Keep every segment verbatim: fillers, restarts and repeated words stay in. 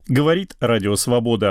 Говорит Радио Свобода.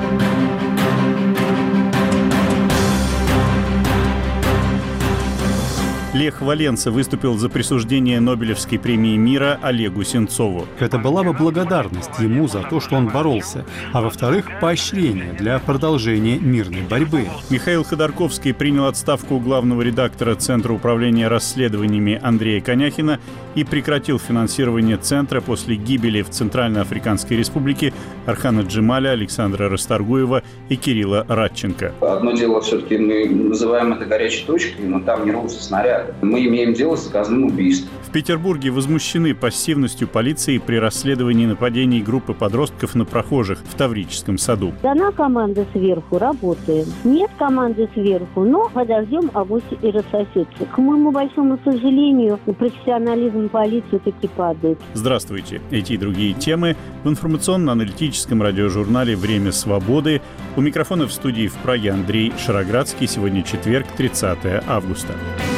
Лех Валенса выступил за присуждение Нобелевской премии мира Олегу Сенцову. Это была бы благодарность ему за то, что он боролся, а во-вторых, поощрение для продолжения мирной борьбы. Михаил Ходорковский принял отставку главного редактора Центра управления расследованиями Андрея Коняхина и прекратил финансирование Центра после гибели в Центральноафриканской Республике Архана Джемаля, Александра Расторгуева и Кирилла Радченко. Одно дело, все-таки мы называем это горячей точкой, но там не рвутся снаряды. Мы имеем дело с заказным убийством. В Петербурге возмущены пассивностью полиции при расследовании нападений группы подростков на прохожих в Таврическом саду. Дана команда сверху, работаем. Нет команды сверху, но подождем, авось и рассосется. К моему большому сожалению, профессионализм полиции таки падает. Здравствуйте. Эти и другие темы в информационно-аналитическом радиожурнале «Время свободы». У микрофона в студии в Праге Андрей Шароградский. Сегодня четверг, тридцатое августа.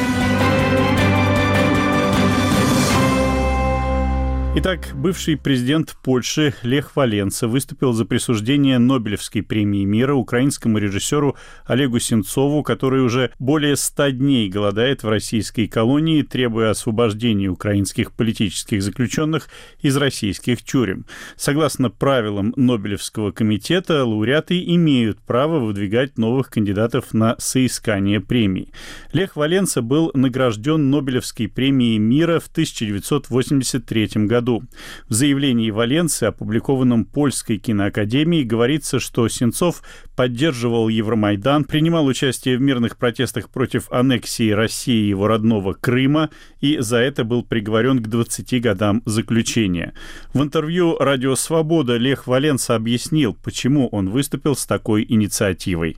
Итак, бывший президент Польши Лех Валенса выступил за присуждение Нобелевской премии мира украинскому режиссеру Олегу Сенцову, который уже более ста дней голодает в российской колонии, требуя освобождения украинских политических заключенных из российских тюрем. Согласно правилам Нобелевского комитета, лауреаты имеют право выдвигать новых кандидатов на соискание премии. Лех Валенса был награжден Нобелевской премией мира в тысяча девятьсот восемьдесят третьем году. В заявлении Валенсы, опубликованном Польской киноакадемией, говорится, что Сенцов поддерживал Евромайдан, принимал участие в мирных протестах против аннексии России его родного Крыма и за это был приговорен к двадцати годам заключения. В интервью «Радио Свобода» Лех Валенса объяснил, почему он выступил с такой инициативой.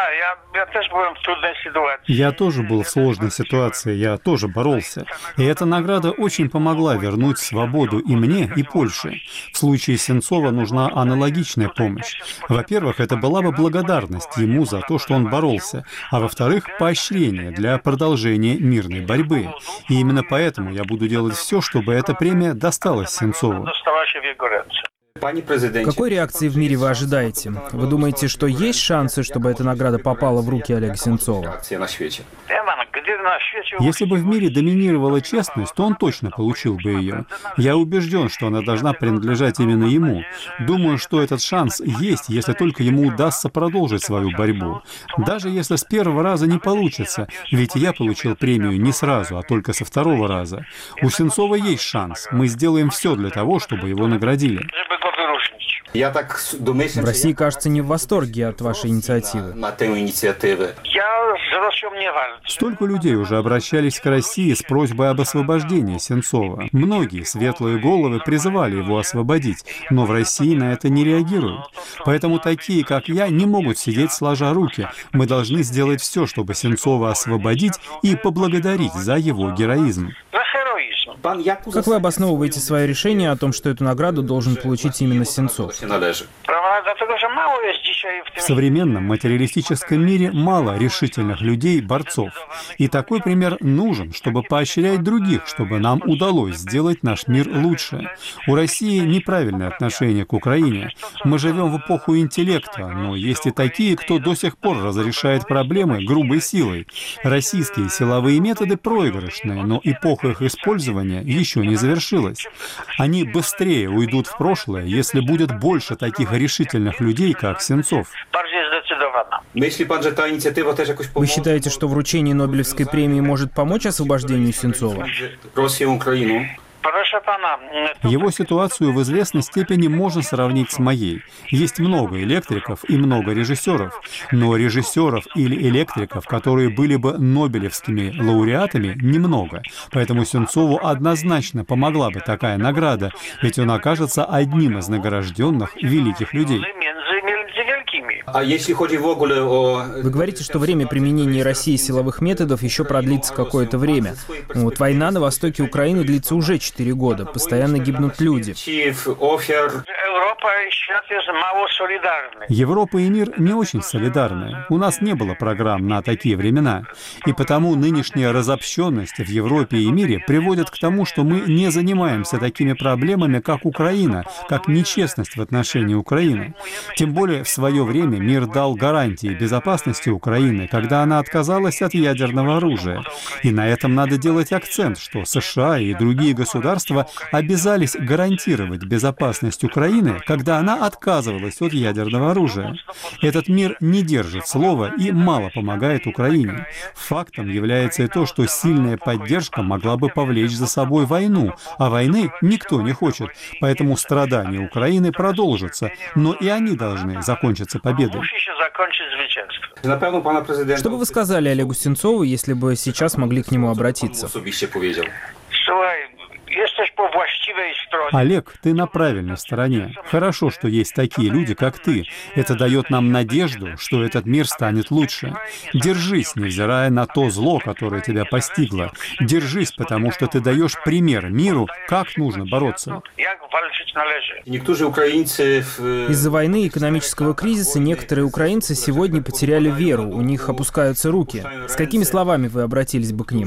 Я тоже был в сложной ситуации, я тоже боролся. И эта награда очень помогла вернуть свободу и мне, и Польше. В случае Сенцова нужна аналогичная помощь. Во-первых, это была бы благодарность ему за то, что он боролся, а во-вторых, поощрение для продолжения мирной борьбы. И именно поэтому я буду делать все, чтобы эта премия досталась Сенцову. Какой реакции в мире вы ожидаете? Вы думаете, что есть шансы, чтобы эта награда попала в руки Олега Сенцова? Если бы в мире доминировала честность, то он точно получил бы ее. Я убежден, что она должна принадлежать именно ему. Думаю, что этот шанс есть, если только ему удастся продолжить свою борьбу. Даже если с первого раза не получится, ведь я получил премию не сразу, а только со второго раза. У Сенцова есть шанс. Мы сделаем все для того, чтобы его наградили. В России, кажется, не в восторге от вашей инициативы. Столько людей уже обращались к России с просьбой об освобождении Сенцова. Многие светлые головы призывали его освободить, но в России на это не реагируют. Поэтому такие, как я, не могут сидеть сложа руки. Мы должны сделать все, чтобы Сенцова освободить и поблагодарить за его героизм. Как вы обосновываете свое решение о том, что эту награду должен получить именно Сенцов? В современном материалистическом мире мало решительных людей, борцов. И такой пример нужен, чтобы поощрять других, чтобы нам удалось сделать наш мир лучше. У России неправильное отношение к Украине. Мы живем в эпоху интеллекта, но есть и такие, кто до сих пор разрешает проблемы грубой силой. Российские силовые методы проигрышные, но эпоха их использования еще не завершилась. Они быстрее уйдут в прошлое, если будет больше таких решительных людей, как Сенцов. Вы считаете, что вручение Нобелевской премии может помочь освобождению Сенцова? Его ситуацию в известной степени можно сравнить с моей. Есть много электриков и много режиссеров. Но режиссеров или электриков, которые были бы нобелевскими лауреатами, немного. Поэтому Сенцову однозначно помогла бы такая награда, ведь он окажется одним из награжденных великих людей. Вы говорите, что время применения России силовых методов еще продлится какое-то время. Вот война на востоке Украины длится уже четыре года. Постоянно гибнут люди. Европа сейчас мало солидарна. Европа и мир не очень солидарны. У нас не было программ на такие времена. И потому нынешняя разобщенность в Европе и мире приводит к тому, что мы не занимаемся такими проблемами, как Украина, как нечестность в отношении Украины. Тем более в свое время мир дал гарантии безопасности Украины, когда она отказалась от ядерного оружия. И на этом надо делать акцент, что США и другие государства обязались гарантировать безопасность Украины, когда она отказывалась от ядерного оружия. Этот мир не держит слова и мало помогает Украине. Фактом является и то, что сильная поддержка могла бы повлечь за собой войну, а войны никто не хочет, поэтому страдания Украины продолжатся, но и они должны закончиться победой. Что бы вы сказали Олегу Сенцову, если бы сейчас могли к нему обратиться? Олег, ты на правильной стороне. Хорошо, что есть такие люди, как ты. Это дает нам надежду, что этот мир станет лучше. Держись, невзирая на то зло, которое тебя постигло. Держись, потому что ты даешь пример миру, как нужно бороться. Из-за войны и экономического кризиса некоторые украинцы сегодня потеряли веру, у них опускаются руки. С какими словами вы обратились бы к ним?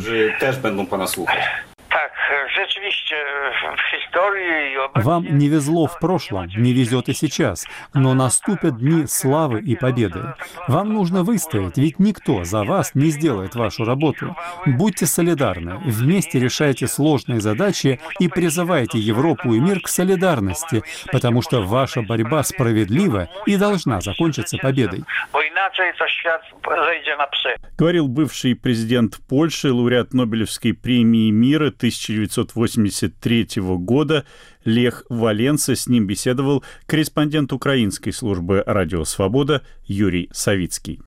Вам не везло в прошлом, не везет и сейчас, но наступят дни славы и победы. Вам нужно выстоять, ведь никто за вас не сделает вашу работу. Будьте солидарны, вместе решайте сложные задачи и призывайте Европу и мир к солидарности, потому что ваша борьба справедлива и должна закончиться победой. Говорил бывший президент Польши, лауреат Нобелевской премии мира тысяча девятьсот восемьдесят третьего года Лех Валенса. С ним беседовал корреспондент украинской службы «Радио Свобода» Юрий Савицкий.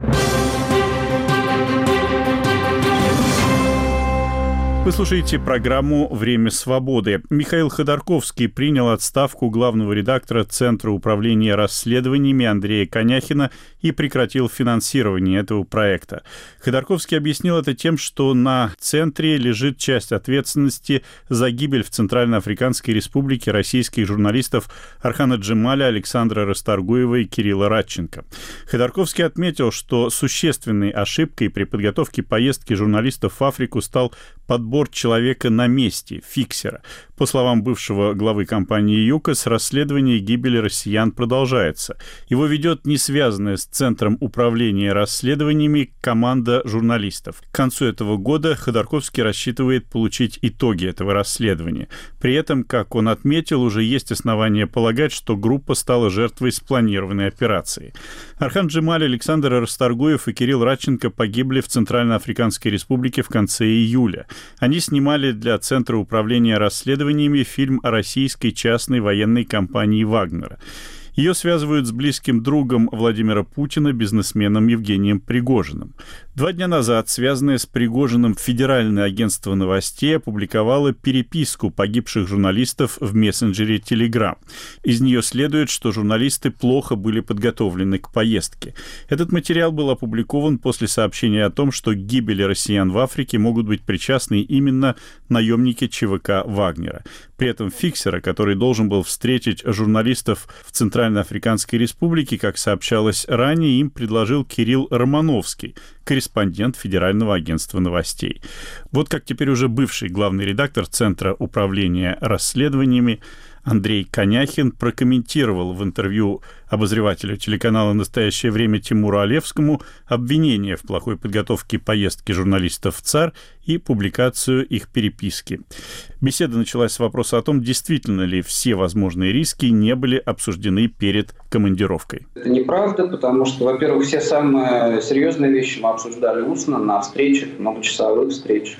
Вы слушаете программу «Время свободы». Михаил Ходорковский принял отставку главного редактора Центра управления расследованиями Андрея Коняхина и прекратил финансирование этого проекта. Ходорковский объяснил это тем, что на Центре лежит часть ответственности за гибель в Центральноафриканской Республике российских журналистов Орхана Джемаля, Александра Расторгуева и Кирилла Радченко. Ходорковский отметил, что существенной ошибкой при подготовке поездки журналистов в Африку стал подбор человека на месте, фиксера. По словам бывшего главы компании ЮКОС, расследование гибели россиян продолжается. Его ведет не связанная с Центром управления расследованиями команда журналистов. К концу этого года Ходорковский рассчитывает получить итоги этого расследования. При этом, как он отметил, уже есть основания полагать, что группа стала жертвой спланированной операции. Орхан Джемаль, Александр Расторгуев и Кирилл Радченко погибли в Центральноафриканской Республике в конце июля. Они снимали для Центра управления расследованиями фильм о российской частной военной компании «Вагнера». Ее связывают с близким другом Владимира Путина, бизнесменом Евгением Пригожиным. Два дня назад, связанное с Пригожиным, Федеральное агентство новостей опубликовало переписку погибших журналистов в мессенджере Telegram. Из нее следует, что журналисты плохо были подготовлены к поездке. Этот материал был опубликован после сообщения о том, что к гибели россиян в Африке могут быть причастны именно наемники ЧВК «Вагнера». При этом фиксера, который должен был встретить журналистов в Центральноафриканской Республике, как сообщалось ранее, им предложил Кирилл Романовский, корреспондент Федерального агентства новостей. Вот как теперь уже бывший главный редактор Центра управления расследованиями Андрей Коняхин прокомментировал в интервью обозревателю телеканала «Настоящее время» Тимуру Олевскому обвинение в плохой подготовке поездки журналистов в ЦАР и публикацию их переписки. Беседа началась с вопроса о том, действительно ли все возможные риски не были обсуждены перед командировкой. Это неправда, потому что, во-первых, все самые серьезные вещи мы обсуждали устно на встречах, многочасовых встречах.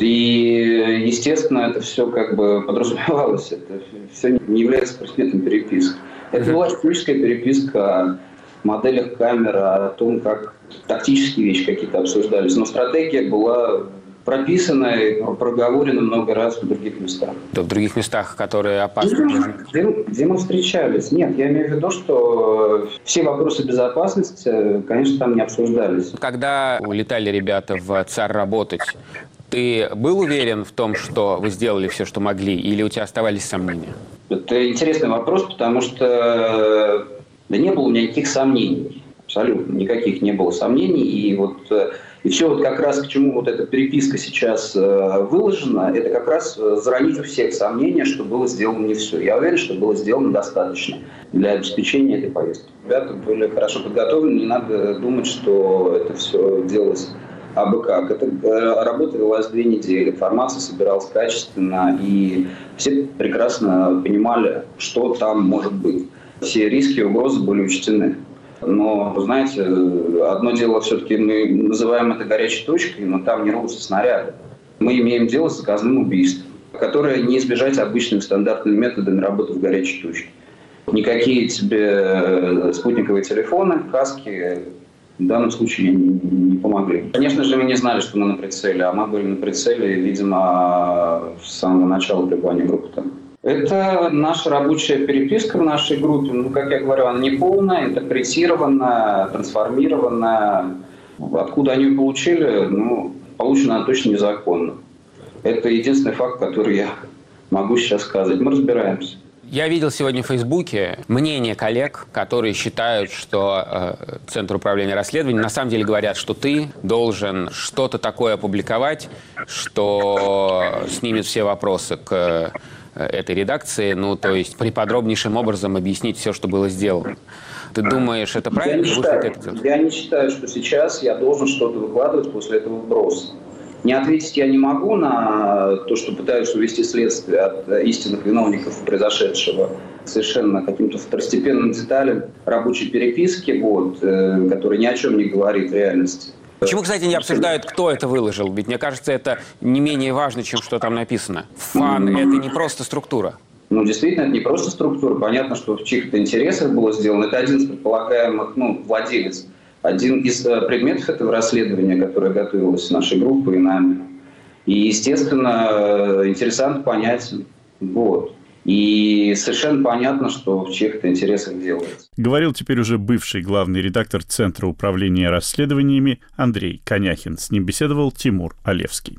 И, естественно, это все как бы подразумевалось, это все не является предметом переписки. Это была техническая переписка о моделях камеры, о том, как тактические вещи какие-то обсуждались. Но стратегия была прописана и проговорена много раз в других местах. Да, в других местах, которые опасны? Где, где мы встречались? Нет, я имею в виду, что все вопросы безопасности, конечно, там не обсуждались. Когда улетали ребята в ЦАР работать, ты был уверен в том, что вы сделали все, что могли, или у тебя оставались сомнения? Это интересный вопрос, потому что да не было у меня никаких сомнений. Абсолютно никаких не было сомнений. И вот и все вот как раз к чему вот эта переписка сейчас выложена, это как раз заронить у всех сомнения, что было сделано не все. Я уверен, что было сделано достаточно для обеспечения этой поездки. Ребята были хорошо подготовлены, не надо думать, что это все делалось абы как. Эта работа велась две недели, информация собиралась качественно, и все прекрасно понимали, что там может быть. Все риски и угрозы были учтены. Но, знаете, одно дело все-таки мы называем это горячей точкой, но там не рвутся снаряды. Мы имеем дело с заказным убийством, которое не избежать обычными стандартными методами работы в горячей точке. Никакие тебе спутниковые телефоны, каски в данном случае не, не помогли. Конечно же, мы не знали, что мы на прицеле, а мы были на прицеле, видимо, с самого начала пребывания группы там. Это наша рабочая переписка в нашей группе. Ну, как я говорю, она неполная, интерпретированная, трансформированная. Откуда они ее получили? Ну, получена она точно незаконно. Это единственный факт, который я могу сейчас сказать. Мы разбираемся. Я видел сегодня в Фейсбуке мнение коллег, которые считают, что э, Центр управления расследованием на самом деле говорят, что ты должен что-то такое опубликовать, что снимет все вопросы к этой редакции, ну, то есть приподробнейшим образом объяснить все, что было сделано. Ты думаешь, это правильно? Я не, считаю, это я не считаю, что сейчас я должен что-то выкладывать после этого вброса. Не ответить я не могу на то, что пытаюсь увести следствие от истинных виновников произошедшего совершенно каким-то второстепенным деталям рабочей переписки, вот, э, которая ни о чем не говорит в реальности. Почему, кстати, не обсуждают, кто это выложил? Ведь, мне кажется, это не менее важно, чем что там написано. Фан – это не просто структура. Ну, действительно, это не просто структура. Понятно, что в чьих-то интересах было сделано. Это один из предполагаемых, ну, владелец. Один из предметов этого расследования, которое готовилось нашей группой и нами. И, естественно, интересант понятен. Вот. И совершенно понятно, что в чьих-то интересах делается. Говорил теперь уже бывший главный редактор Центра управления расследованиями Андрей Коняхин. С ним беседовал Тимур Алевский.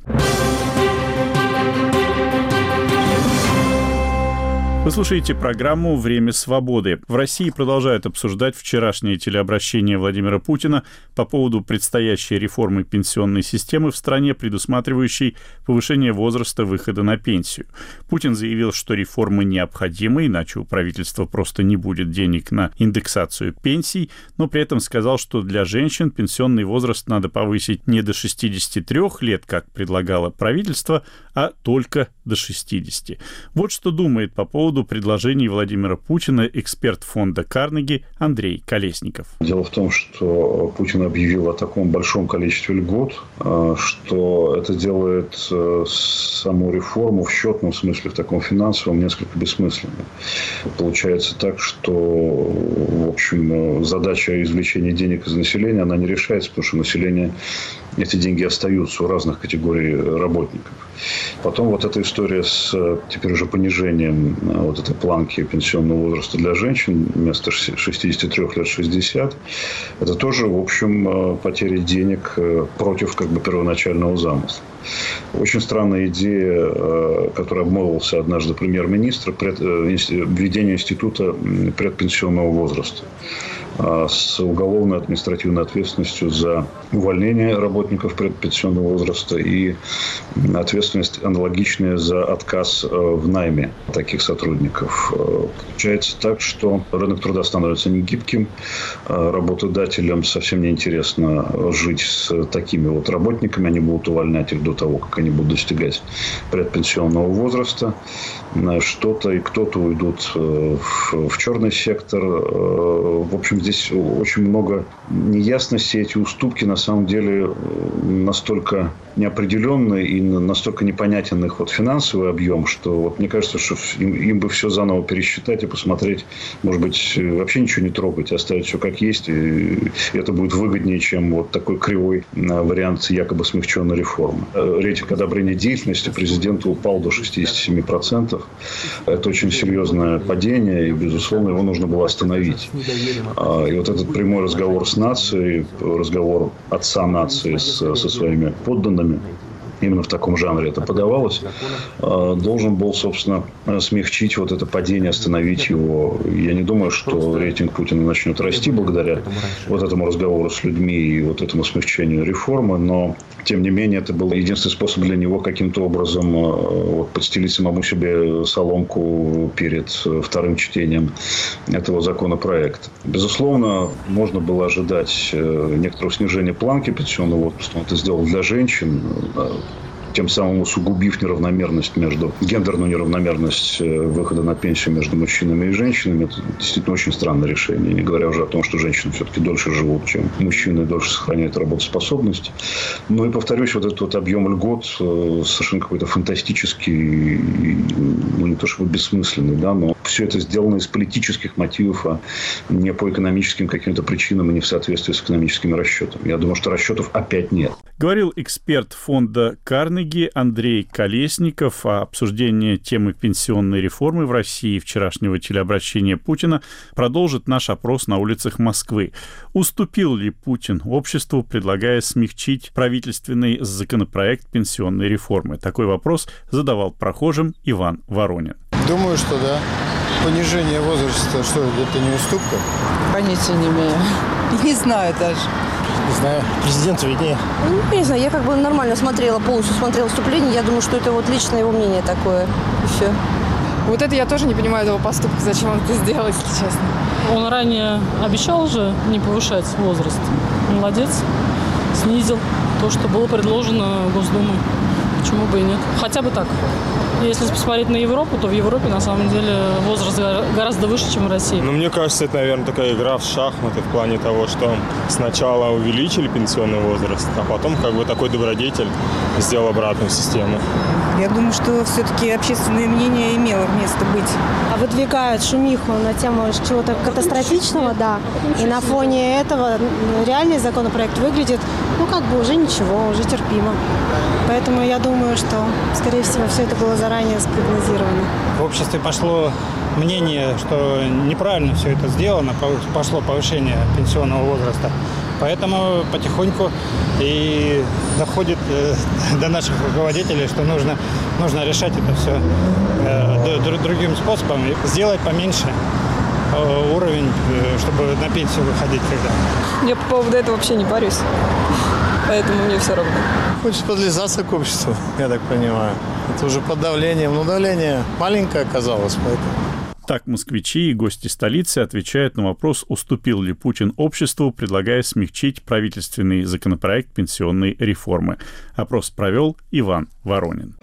Вы слушаете программу «Время свободы». В России продолжают обсуждать вчерашнее телеобращение Владимира Путина по поводу предстоящей реформы пенсионной системы в стране, предусматривающей повышение возраста выхода на пенсию. Путин заявил, что реформы необходимы, иначе у правительства просто не будет денег на индексацию пенсий, но при этом сказал, что для женщин пенсионный возраст надо повысить не до шестидесяти трёх лет, как предлагало правительство, а только до шестидесяти. Вот что думает по поводу предложений Владимира Путина эксперт фонда Карнеги Андрей Колесников. Дело в том, что Путин объявил о таком большом количестве льгот, что это делает саму реформу в счетном смысле, в таком финансовом, несколько бессмысленной. Получается так, что, в общем, задача извлечения денег из населения, она не решается, потому что население, эти деньги остаются у разных категорий работников. Потом вот эта история с теперь уже понижением вот этой планки пенсионного возраста для женщин вместо шестидесяти трёх лет шестьдесят, это тоже, в общем, потеря денег против как бы первоначального замысла. Очень странная идея, которой обмолвился однажды премьер-министр, введение института предпенсионного возраста с уголовной административной ответственностью за увольнение работников предпенсионного возраста и ответственность аналогичная за отказ в найме таких сотрудников. Получается так, что рынок труда становится негибким, работодателям совсем неинтересно жить с такими вот работниками, они будут увольнять их до того, как они будут достигать предпенсионного возраста. Что-то и кто-то уйдут в, в черный сектор. В общем, здесь очень много неясностей. Эти уступки на самом деле настолько неопределенные и настолько непонятен их вот финансовый объем, что вот мне кажется, что им, им бы все заново пересчитать и посмотреть, может быть, вообще ничего не трогать, оставить все как есть, и это будет выгоднее, чем вот такой кривой вариант якобы смягченной реформы. Рейтинг одобрения деятельности президента упал до шестидесяти семи процентов. Это очень серьезное падение, и, безусловно, его нужно было остановить. И вот этот прямой разговор с нацией, разговор отца нации с, со своими подданными, именно в таком жанре это подавалось, должен был, собственно, смягчить вот это падение, остановить его. Я не думаю, что рейтинг Путина начнет расти благодаря вот этому разговору с людьми и вот этому смягчению реформы, но, тем не менее, это был единственный способ для него каким-то образом вот, подстелить самому себе соломку перед вторым чтением этого законопроекта. Безусловно, можно было ожидать некоторого снижения планки пенсионного возраста. Он это сделал для женщин, тем самым усугубив неравномерность между, гендерную неравномерность выхода на пенсию между мужчинами и женщинами. Это действительно очень странное решение, не говоря уже о том, что женщины все-таки дольше живут, чем мужчины, и дольше сохраняют работоспособность. Ну и, повторюсь, вот этот вот объем льгот совершенно какой-то фантастический, ну не то чтобы бессмысленный, да, но все это сделано из политических мотивов, а не по экономическим каким-то причинам и не в соответствии с экономическими расчетами. Я думаю, что расчетов опять нет. Говорил эксперт фонда Карнеги Андрей Колесников. А обсуждение темы пенсионной реформы в России вчерашнего телеобращения Путина продолжит наш опрос на улицах Москвы. Уступил ли Путин обществу, предлагая смягчить правительственный законопроект пенсионной реформы? Такой вопрос задавал прохожим Иван Воронин. Думаю, что да. Понижение возраста, что это не уступка? Понятия не имею. Не знаю даже. Не знаю, президент виднее. Ну, не знаю, я как бы нормально смотрела, полностью смотрела вступление. Я думаю, что это вот личное его мнение такое. И все. Вот это я тоже не понимаю этого поступка, зачем он это сделал, если честно. Он ранее обещал же не повышать возраст. Молодец. Снизил то, что было предложено Госдумой. Почему бы и нет? Хотя бы так. Если посмотреть на Европу, то в Европе на самом деле возраст гораздо выше, чем в России. Ну, мне кажется, это, наверное, такая игра в шахматы в плане того, что сначала увеличили пенсионный возраст, а потом как бы такой добродетель сделал обратную систему. Я думаю, что все-таки общественное мнение имело место быть. А выдвигают шумиху на тему чего-то катастрофичного, да. И на фоне этого реальный законопроект выглядит, ну, как бы уже ничего, уже терпимо. Поэтому я думаю, что, скорее всего, все это было заранее спрогнозировано. В обществе пошло мнение, что неправильно все это сделано, пошло повышение пенсионного возраста. Поэтому потихоньку и доходит э, до наших руководителей, что нужно, нужно решать это все э, другим способом, сделать поменьше э, уровень, э, чтобы на пенсию выходить когда. Я по поводу этого вообще не парюсь, поэтому мне все равно. Хочется подлизаться к обществу, я так понимаю. Это уже под давлением, но давление маленькое оказалось, поэтому... Так москвичи и гости столицы отвечают на вопрос, уступил ли Путин обществу, предлагая смягчить правительственный законопроект пенсионной реформы. Опрос провел Иван Воронин.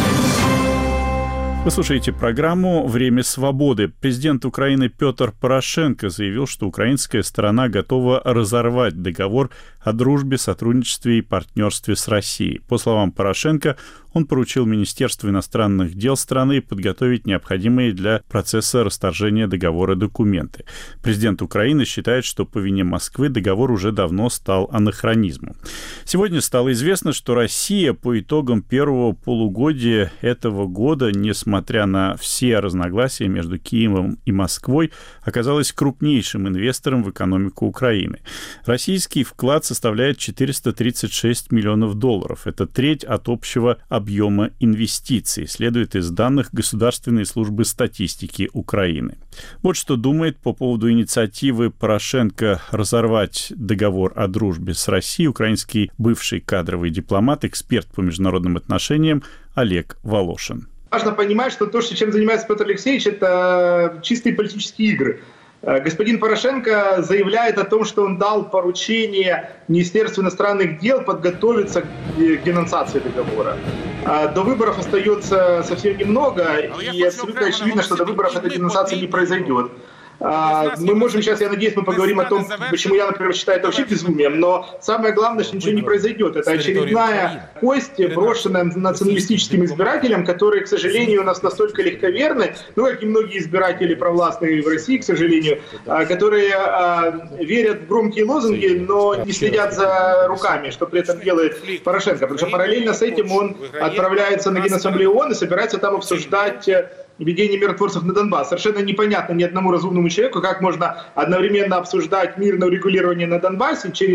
Вы слушаете программу «Время свободы». Президент Украины Петр Порошенко заявил, что украинская сторона готова разорвать договор о дружбе, сотрудничестве и партнерстве с Россией. По словам Порошенко, он поручил Министерству иностранных дел страны подготовить необходимые для процесса расторжения договора документы. Президент Украины считает, что по вине Москвы договор уже давно стал анахронизмом. Сегодня стало известно, что Россия по итогам первого полугодия этого года, несмотря на все разногласия между Киевом и Москвой, оказалась крупнейшим инвестором в экономику Украины. Российский вклад составляет четыреста тридцать шесть миллионов долларов. Это треть от общего объема инвестиций, следует из данных Государственной службы статистики Украины. Вот что думает по поводу инициативы Порошенко разорвать договор о дружбе с Россией украинский бывший кадровый дипломат, эксперт по международным отношениям Олег Волошин. Важно понимать, что то, чем занимается Петр Алексеевич, это чистые политические игры. Господин Порошенко заявляет о том, что он дал поручение Министерству иностранных дел подготовиться к денонсации договора. До выборов остается совсем немного, и абсолютно очевидно, что до выборов эта денонсация не произойдет. Мы можем сейчас, я надеюсь, мы поговорим о том, почему я, например, считаю это вообще безумием, но самое главное, что ничего не произойдет. Это очередная кость, брошенная националистическим избирателям, которые, к сожалению, у нас настолько легковерны, ну, как и многие избиратели провластные в России, к сожалению, которые верят в громкие лозунги, но не следят за руками, что при этом делает Порошенко. Потому что параллельно с этим он отправляется на Генассамблею ООН и собирается там обсуждать введение миротворцев на Донбасс. Совершенно непонятно ни одному разумному человеку, как можно одновременно обсуждать мирное урегулирование на Донбассе через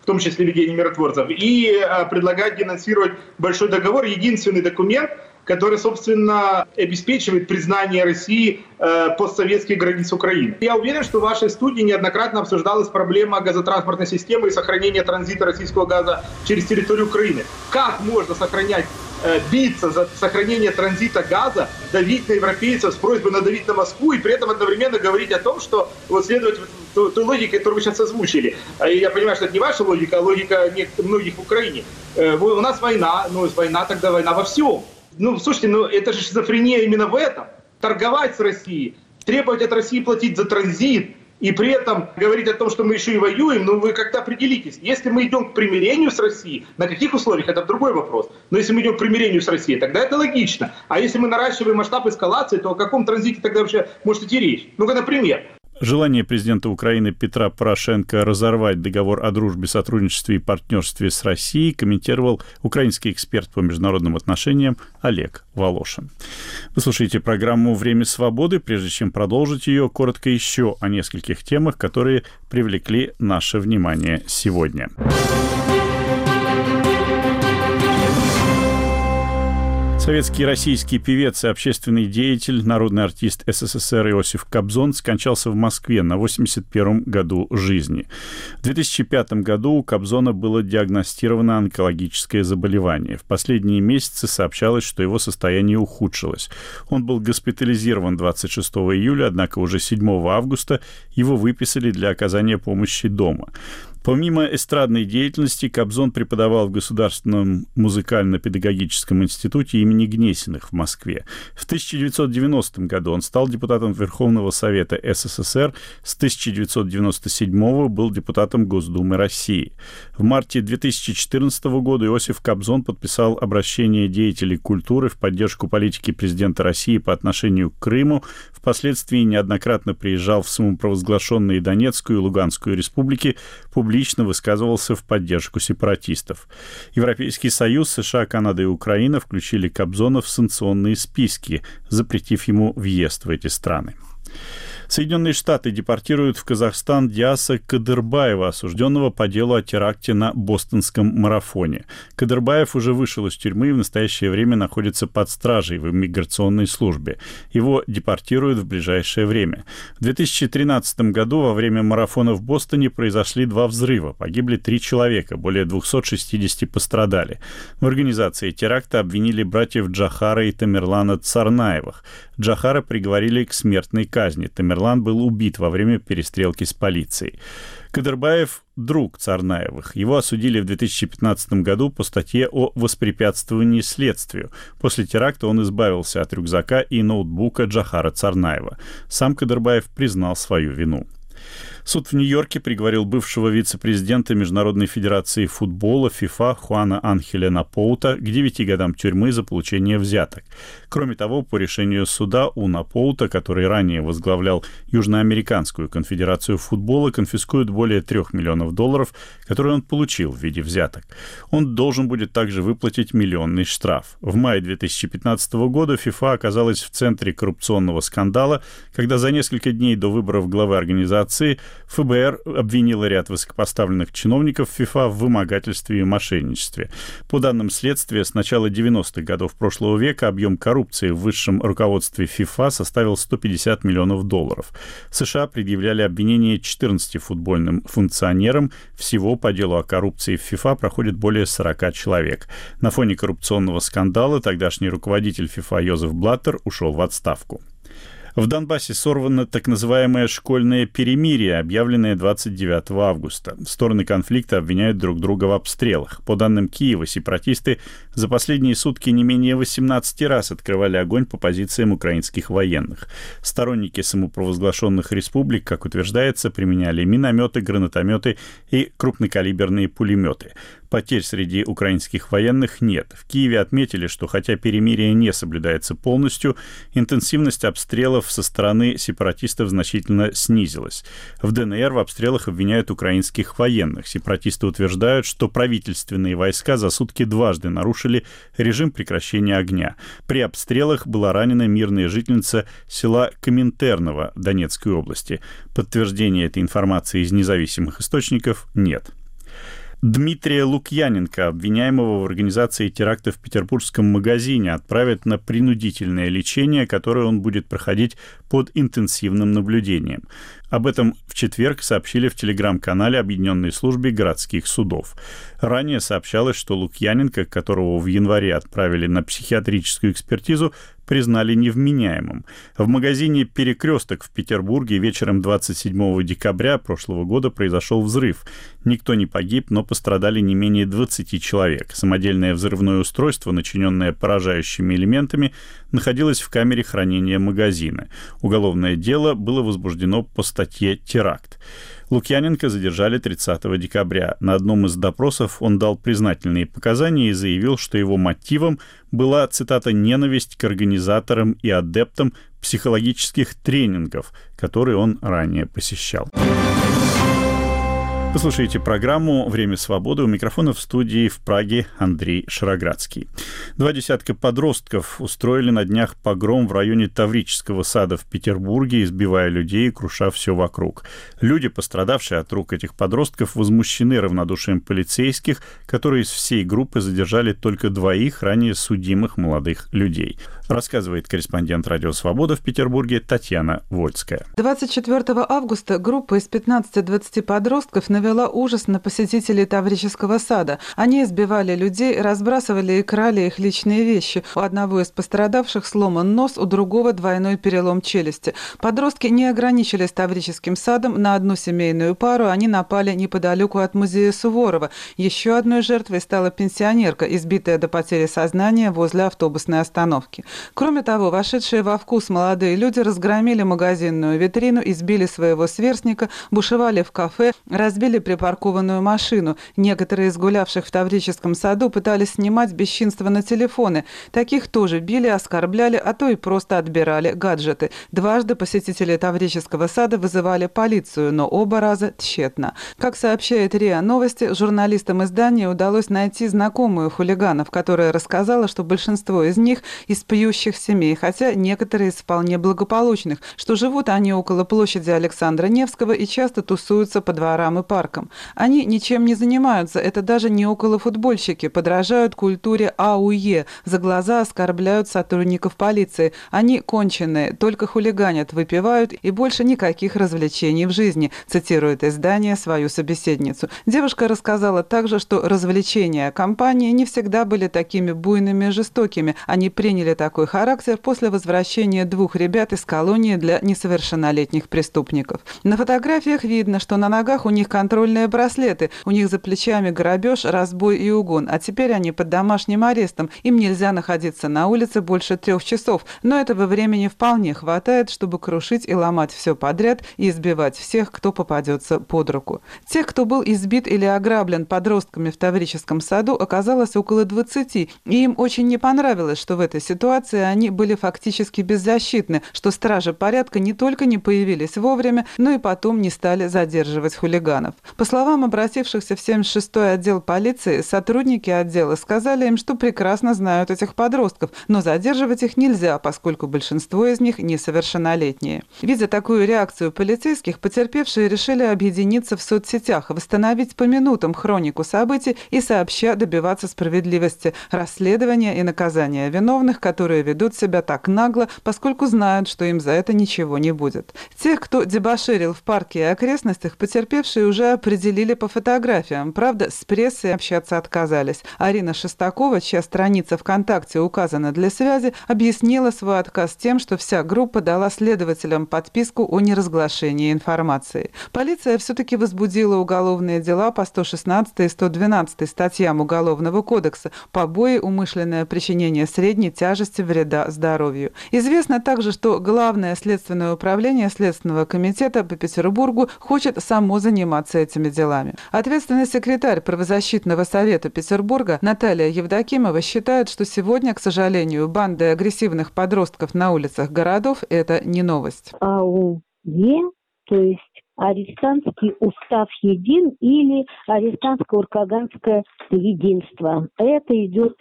в том числе ведение миротворцев, и предлагает денонсировать большой договор, единственный документ, который, собственно, обеспечивает признание России э, постсоветских границ Украины. Я уверен, что в вашей студии неоднократно обсуждалась проблема газотранспортной системы и сохранения транзита российского газа через территорию Украины. Как можно сохранять, э, биться за сохранение транзита газа, давить на европейцев с просьбой надавить на Москву и при этом одновременно говорить о том, что вот следовать той, той логике, которую вы сейчас озвучили. И я понимаю, что это не ваша логика, а логика многих в Украине. Э, у нас война, ну война тогда война во всем. Ну, слушайте, ну это же шизофрения именно в этом. Торговать с Россией, требовать от России платить за транзит и при этом говорить о том, что мы еще и воюем, ну вы как-то определитесь. Если мы идем к примирению с Россией, на каких условиях, это другой вопрос. Но если мы идем к примирению с Россией, тогда это логично. А если мы наращиваем масштаб эскалации, то о каком транзите тогда вообще может идти речь? Ну-ка, например. Желание президента Украины Петра Порошенко разорвать договор о дружбе, сотрудничестве и партнерстве с Россией комментировал украинский эксперт по международным отношениям Олег Волошин. Вы слушаете программу «Время свободы». Прежде чем продолжить ее, коротко еще о нескольких темах, которые привлекли наше внимание сегодня. Советский и российский певец и общественный деятель, народный артист СССР Иосиф Кобзон скончался в Москве на восемьдесят первом году жизни. В две тысячи пятом году у Кобзона было диагностировано онкологическое заболевание. В последние месяцы сообщалось, что его состояние ухудшилось. Он был госпитализирован двадцать шестого июля, однако уже седьмого августа его выписали для оказания помощи дома. Помимо эстрадной деятельности, Кобзон преподавал в Государственном музыкально-педагогическом институте имени Гнесиных в Москве. В тысяча девятьсот девяностом году он стал депутатом Верховного Совета СССР, с тысяча девятьсот девяносто седьмого был депутатом Госдумы России. В марте две тысячи четырнадцатого года Иосиф Кобзон подписал обращение деятелей культуры в поддержку политики президента России по отношению к Крыму, впоследствии неоднократно приезжал в самопровозглашенные Донецкую и Луганскую республики, публично лично высказывался в поддержку сепаратистов. Европейский Союз, США, Канада и Украина включили Кобзона в санкционные списки, запретив ему въезд в эти страны. Соединенные Штаты депортируют в Казахстан Диаса Кадырбаева, осужденного по делу о теракте на бостонском марафоне. Кадырбаев уже вышел из тюрьмы и в настоящее время находится под стражей в иммиграционной службе. Его депортируют в ближайшее время. В две тысячи тринадцатом году во время марафона в Бостоне произошли два взрыва. Погибли три человека, более двухсот шестидесяти пострадали. В организации теракта обвинили братьев Джохара и Тамерлана Царнаевых. Джохара приговорили к смертной казни. Тамерлан был убит во время перестрелки с полицией. Кадырбаев – друг Царнаевых. Его осудили в две тысячи пятнадцатом году по статье о воспрепятствовании следствию. После теракта он избавился от рюкзака и ноутбука Джохара Царнаева. Сам Кадырбаев признал свою вину. Суд в Нью-Йорке приговорил бывшего вице-президента Международной федерации футбола ФИФА Хуана Анхеля Напоута к девяти годам тюрьмы за получение взяток. Кроме того, по решению суда у Напоута, который ранее возглавлял Южноамериканскую конфедерацию футбола, конфискуют более трех миллионов долларов, которые он получил в виде взяток. Он должен будет также выплатить миллионный штраф. В мае две тысячи пятнадцатого года ФИФА оказалась в центре коррупционного скандала, когда за несколько дней до выборов главы организации ФБР обвинило ряд высокопоставленных чиновников ФИФА в вымогательстве и мошенничестве. По данным следствия, с начала девяностых годов прошлого века объем коррупции в высшем руководстве ФИФА составил сто пятьдесят миллионов долларов. США предъявляли обвинения четырнадцати футбольным функционерам. Всего по делу о коррупции в ФИФА проходит более сорока человек. На фоне коррупционного скандала тогдашний руководитель ФИФА Йозеф Блаттер ушел в отставку. В Донбассе сорвано так называемое «школьное перемирие», объявленное двадцать девятого августа. Стороны конфликта обвиняют друг друга в обстрелах. По данным Киева, сепаратисты за последние сутки не менее восемнадцати раз открывали огонь по позициям украинских военных. Сторонники самопровозглашенных республик, как утверждается, применяли минометы, гранатометы и крупнокалиберные пулеметы. Потерь среди украинских военных нет. В Киеве отметили, что хотя перемирие не соблюдается полностью, интенсивность обстрелов со стороны сепаратистов значительно снизилась. В ДНР в обстрелах обвиняют украинских военных. Сепаратисты утверждают, что правительственные войска за сутки дважды нарушили режим прекращения огня. При обстрелах была ранена мирная жительница села Коминтерново Донецкой области. Подтверждения этой информации из независимых источников нет. Дмитрия Лукьяненко, обвиняемого в организации теракта в петербургском магазине, отправят на принудительное лечение, которое он будет проходить под интенсивным наблюдением. Об этом в четверг сообщили в телеграм-канале Объединенной службы городских судов. Ранее сообщалось, что Лукьяненко, которого в январе отправили на психиатрическую экспертизу, признали невменяемым. В магазине «Перекресток» в Петербурге вечером двадцать седьмого декабря прошлого года произошел взрыв. Никто не погиб, но пострадали не менее двадцати человек. Самодельное взрывное устройство, начиненное поражающими элементами, находилось в камере хранения магазина. Уголовное дело было возбуждено по статье «Теракт». Лукьяненко задержали тридцатого декабря. На одном из допросов он дал признательные показания и заявил, что его мотивом была, цитата, «ненависть к организаторам и адептам психологических тренингов», которые он ранее посещал. Вы слушаете программу «Время свободы». У микрофона в студии в Праге Андрей Шароградский. Два десятка подростков устроили на днях погром в районе Таврического сада в Петербурге, избивая людей и круша все вокруг. Люди, пострадавшие от рук этих подростков, возмущены равнодушием полицейских, которые из всей группы задержали только двоих ранее судимых молодых людей. Рассказывает корреспондент «Радио Свобода» в Петербурге Татьяна Вольская. двадцать четвёртого августа группа из пятнадцати-двадцати подростков навела ужас на посетителей Таврического сада. Они избивали людей, разбрасывали и крали их личные вещи. У одного из пострадавших сломан нос, у другого двойной перелом челюсти. Подростки не ограничились Таврическим садом. На одну семейную пару они напали неподалеку от музея Суворова. Еще одной жертвой стала пенсионерка, избитая до потери сознания возле автобусной остановки. Кроме того, вошедшие во вкус молодые люди разгромили магазинную витрину, избили своего сверстника, бушевали в кафе, разбили припаркованную машину. Некоторые из гулявших в Таврическом саду пытались снимать бесчинство на телефоны. Таких тоже били, оскорбляли, а то и просто отбирали гаджеты. Дважды посетители Таврического сада вызывали полицию, но оба раза тщетно. Как сообщает РИА Новости, журналистам издания удалось найти знакомую хулиганов, которая рассказала, что большинство из них из пьющих семей, хотя некоторые из вполне благополучных, что живут они около площади Александра Невского и часто тусуются по дворам и паркам. Они ничем не занимаются, это даже не околофутбольщики, подражают культуре АУЕ, за глаза оскорбляют сотрудников полиции. Они конченые, только хулиганят, выпивают и больше никаких развлечений в жизни, цитирует издание свою собеседницу. Девушка рассказала также, что развлечения компании не всегда были такими буйными и жестокими. Они приняли такой характер после возвращения двух ребят из колонии для несовершеннолетних преступников. На фотографиях видно, что на ногах у них контрольные браслеты, у них за плечами грабеж, разбой и угон, а теперь они под домашним арестом. Им нельзя находиться на улице больше трех часов, но этого времени вполне хватает, чтобы крушить и ломать все подряд и избивать всех, кто попадется под руку. Тех, кто был избит или ограблен подростками в Таврическом саду, оказалось около двадцати, и им очень не понравилось, что в этой ситуации они были фактически беззащитны, что стражи порядка не только не появились вовремя, но и потом не стали задерживать хулиганов. По словам обратившихся в семьдесят шестой отдел полиции, сотрудники отдела сказали им, что прекрасно знают этих подростков, но задерживать их нельзя, поскольку большинство из них несовершеннолетние. Видя такую реакцию полицейских, потерпевшие решили объединиться в соцсетях, восстановить по минутам хронику событий и сообща добиваться справедливости, расследования и наказания виновных, которые ведут себя так нагло, поскольку знают, что им за это ничего не будет. Тех, кто дебоширил в парке и окрестностях, потерпевшие уже определили по фотографиям. Правда, с прессой общаться отказались. Арина Шестакова, чья страница ВКонтакте указана для связи, объяснила свой отказ тем, что вся группа дала следователям подписку о неразглашении информации. Полиция все-таки возбудила уголовные дела по сто шестнадцатой и сто двенадцатой статьям Уголовного кодекса «Побои, умышленное причинение средней тяжести вреда здоровью». Известно также, что Главное следственное управление Следственного комитета по Петербургу хочет само заниматься этими делами. Ответственный секретарь правозащитного совета Петербурга Наталья Евдокимова считает, что сегодня, к сожалению, банды агрессивных подростков на улицах городов – это не новость. АУЕ, то есть арестантский устав един или арестантско-уркаганское единство. Это идет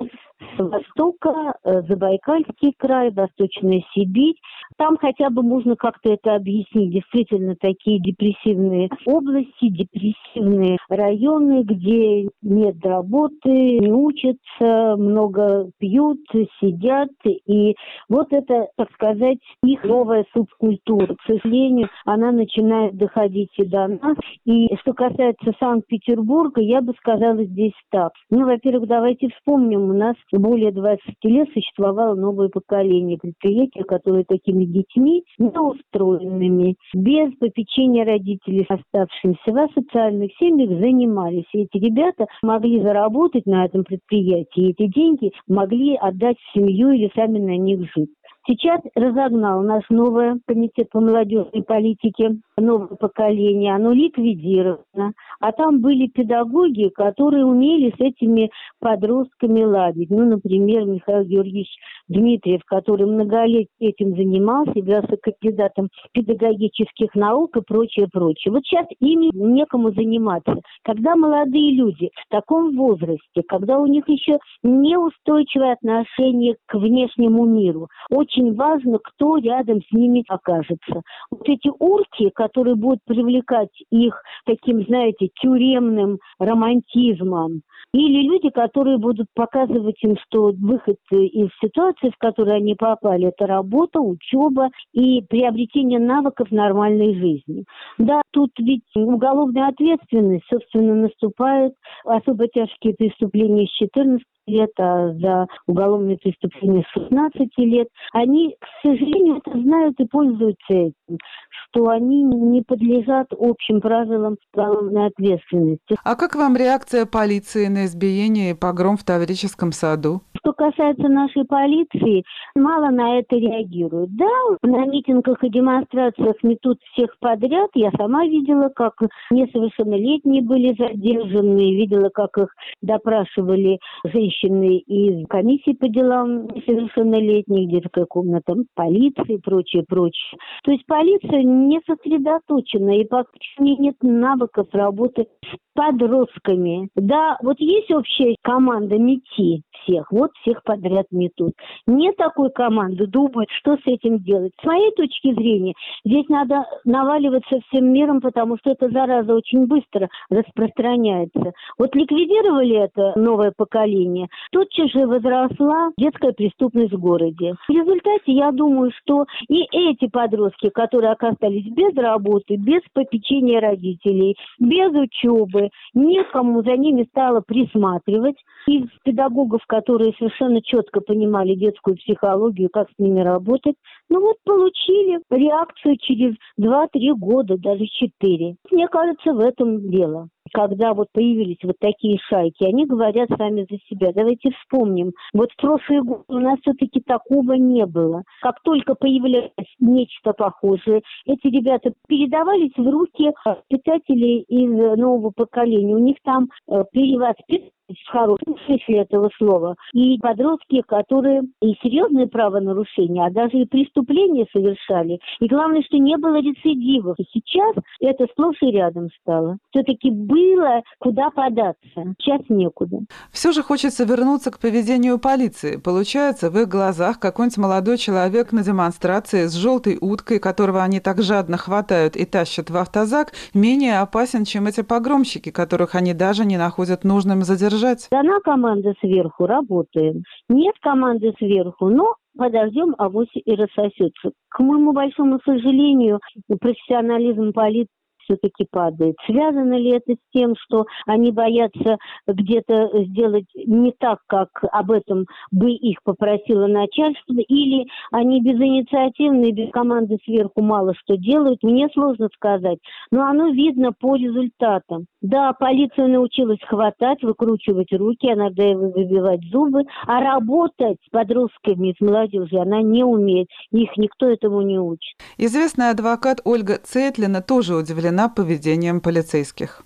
с востока, Забайкальский край, Восточная Сибирь. Там хотя бы можно как-то это объяснить. Действительно, такие депрессивные области, депрессивные районы, где нет работы, не учатся, много пьют, сидят. И вот это, так сказать, их новая субкультура. К сожалению, она начинает доходить и до нас. И что касается Санкт-Петербурга, я бы сказала здесь так. Ну, во-первых, давайте вспомним, у нас более двадцати лет существовало новое поколение предприятий, которые такими детьми неустроенными, без попечения родителей, оставшимися в асоциальных семьях, занимались. И эти ребята могли заработать на этом предприятии, и эти деньги могли отдать в семью или сами на них жить. Сейчас разогнал наш новый комитет по молодежной политике, новое поколение, оно ликвидировано. А там были педагоги, которые умели с этими подростками ладить. Ну, например, Михаил Георгиевич Дмитриев, который много лет этим занимался, являлся кандидатом педагогических наук и прочее, прочее. Вот сейчас ими некому заниматься. Когда молодые люди в таком возрасте, когда у них еще неустойчивое отношение к внешнему миру, очень важно, кто рядом с ними окажется. Вот эти урки, которые будут привлекать их таким, знаете, тюремным романтизмом, или люди, которые будут показывать им, что выход из ситуации, в которую они попали, это работа, учеба и приобретение навыков нормальной жизни. Да, тут ведь уголовная ответственность, собственно, наступает, особо тяжкие преступления с четырнадцати лет, а за уголовные преступления с шестнадцати лет. Они, к сожалению, это знают и пользуются этим, что они не подлежат общим правилам уголовной ответственности. А как вам реакция полиции на избиение и погром в Таврическом саду? Что касается нашей полиции, мало на это реагируют. Да, на митингах и демонстрациях метут всех подряд. Я сама видела, как несовершеннолетние были задержаны, видела, как их допрашивали женщины из комиссии по делам несовершеннолетних, где такая комната полиции и прочее, прочее. То есть полиция не сосредоточена, и пока у нее нет навыков работы с подростками. Да, вот есть общая команда мети всех, вот всех подряд метут. Нет такой команды, думают, что с этим делать. С моей точки зрения, здесь надо наваливаться всем миром, потому что эта зараза очень быстро распространяется. Вот ликвидировали это новое поколение, тотчас же возросла детская преступность в городе. В результате я думаю, что и эти подростки, которые оказались без работы, без попечения родителей, без учебы, некому за ними стало присматривать. Из педагогов, которые совершенно четко понимали детскую психологию, как с ними работать, ну вот получили реакцию через два-три года, даже четыре. Мне кажется, в этом дело. Когда вот появились вот такие шайки, они говорят сами за себя. Давайте вспомним. Вот в прошлые годы у нас все-таки такого не было. Как только появлялось нечто похожее, эти ребята передавались в руки воспитателей из нового поколения. У них там перевоспитывались в хорошем смысле этого слова. И подростки, которые и серьезные правонарушения, а даже и преступления совершали. И главное, что не было рецидивов. И сейчас это сплошь и рядом стало. Все-таки было куда податься. Сейчас некуда. Все же хочется вернуться к поведению полиции. Получается, в их глазах какой-нибудь молодой человек на демонстрации с желтой уткой, которого они так жадно хватают и тащат в автозак, менее опасен, чем эти погромщики, которых они даже не находят нужным задержать. Дана команда сверху, работаем. Нет команды сверху, но подождем, авось и рассосется. К моему большому сожалению, профессионализм полиции все-таки падает. Связано ли это с тем, что они боятся где-то сделать не так, как об этом бы их попросило начальство, или они безинициативные, без команды сверху мало что делают? Мне сложно сказать, но оно видно по результатам. Да, полиция научилась хватать, выкручивать руки, иногда и выбивать зубы, а работать с подростками, с молодежью она не умеет. Их никто этому не учит. Известный адвокат Ольга Цетлина тоже удивлена поведением полицейских.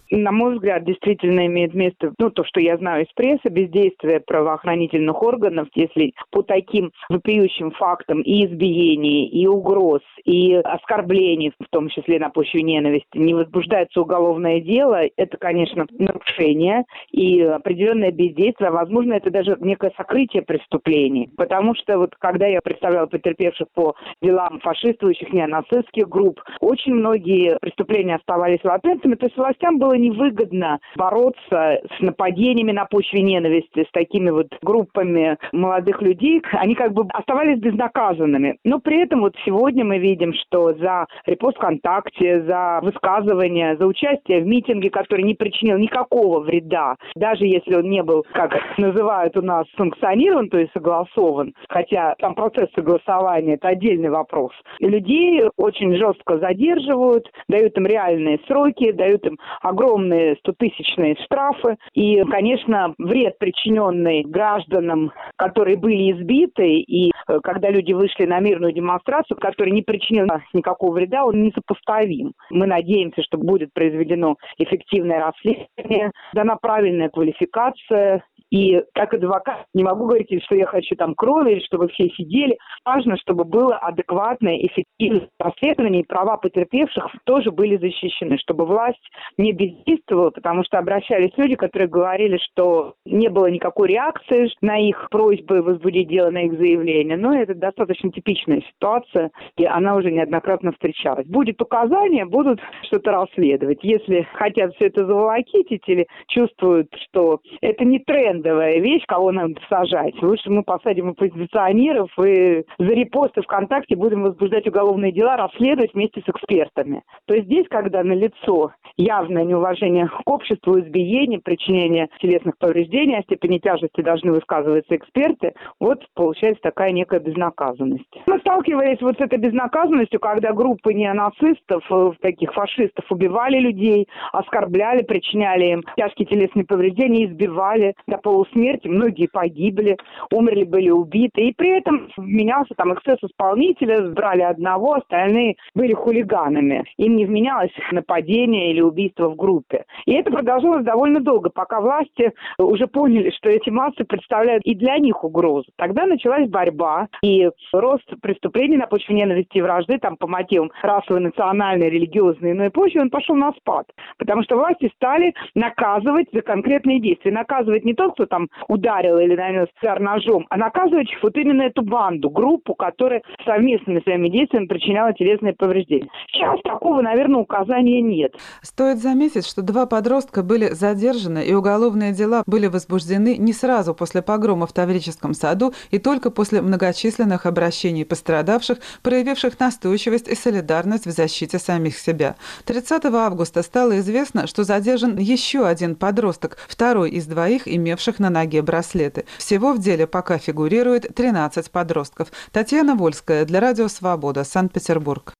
На мой взгляд, действительно имеет место, ну, то, что я знаю из прессы, бездействие правоохранительных органов, если по таким вопиющим фактам и избиений, и угроз, и оскорблений, в том числе на почве ненависти, не возбуждается уголовное дело, это, конечно, нарушение и определенное бездействие, возможно, это даже некое сокрытие преступлений, потому что вот когда я представляла потерпевших по делам фашистующих, неонацистских групп, очень многие преступления оставались латентными, то есть властям было невыгодно бороться с нападениями на почве ненависти, с такими вот группами молодых людей, они как бы оставались безнаказанными. Но при этом вот сегодня мы видим, что за репост ВКонтакте, за высказывание, за участие в митинге, который не причинил никакого вреда, даже если он не был, как называют у нас, санкционирован, то есть согласован, хотя там процесс согласования – это отдельный вопрос. И людей очень жестко задерживают, дают им реальные сроки, дают им огромные стотысячные штрафы. И, конечно, вред, причиненный гражданам, которые были избиты, и когда люди вышли на мирную демонстрацию, который не причинил никакого вреда, он несопоставим. Мы надеемся, что будет произведено эффективное расследование, дана правильная квалификация. И как адвокат не могу говорить, что я хочу там крови, чтобы все сидели. Важно, чтобы было адекватное, эффективное расследование, и права потерпевших тоже были защищены, чтобы власть не бездействовала, потому что обращались люди, которые говорили, что не было никакой реакции на их просьбы возбудить дело, на их заявление. Но это достаточно типичная ситуация, и она уже неоднократно встречалась. Будет указание, будут что-то расследовать. Если хотят все это заволокитить или чувствуют, что это не тренд, вещь, кого нам сажать. Лучше мы посадим оппозиционеров и за репосты ВКонтакте будем возбуждать уголовные дела, расследовать вместе с экспертами. То есть здесь, когда налицо явное неуважение к обществу, избиение, причинение телесных повреждений, о степени тяжести должны высказываться эксперты, вот получается такая некая безнаказанность. Мы сталкивались вот с этой безнаказанностью, когда группы неонацистов, таких фашистов, убивали людей, оскорбляли, причиняли им тяжкие телесные повреждения, избивали до полусмерти, многие погибли, умерли, были убиты, и при этом вменялся там эксцесс исполнителя, брали одного, остальные были хулиганами. Им не вменялось нападение или убийство в группе. И это продолжалось довольно долго, пока власти уже поняли, что эти массы представляют и для них угрозу. Тогда началась борьба, и рост преступлений на почве ненависти и вражды, там по мотивам расовой, национальной, религиозной и иной почвы, он пошел на спад. Потому что власти стали наказывать за конкретные действия. Наказывать не тот, кто там ударил или нанес удар ножом, а наказывать вот именно эту банду, группу, которая совместными своими действиями причиняла телесные повреждения. Сейчас такого, наверное, указания нет. Стоит заметить, что два подростка были задержаны, и уголовные дела были возбуждены не сразу после погрома в Таврическом саду и только после многочисленных обращений пострадавших, проявивших настойчивость и солидарность в защите самих себя. тридцатого августа стало известно, что задержан еще один подросток, второй из двоих, имевших на ноге браслеты. Всего в деле пока фигурирует тринадцать подростков. Татьяна Вольская для Радио Свобода, Санкт-Петербург.